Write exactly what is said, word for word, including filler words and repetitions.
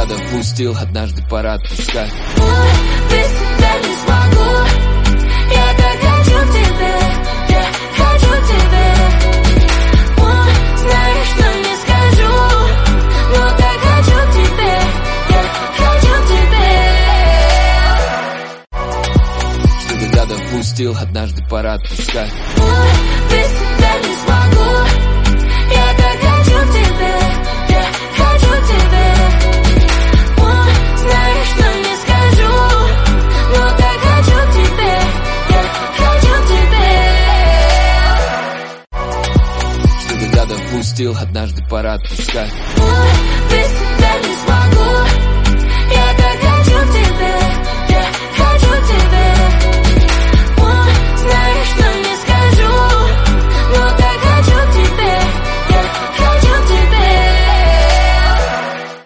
допустил, однажды пора отпускать. Ой, без тебя не смогу. Я так хочу тебя, я хочу тебя. Ой, знаешь, но не скажу, но так хочу тебя, я хочу тебя. Что когда допустил, однажды пора отпускать. Ой, без тебя не смогу. Я так хочу тебя, я хочу тебя. Ой, знаешь, но не скажу, но так хочу тебя, я хочу тебя. Что когда допустил, однажды пора отпускать. Ой,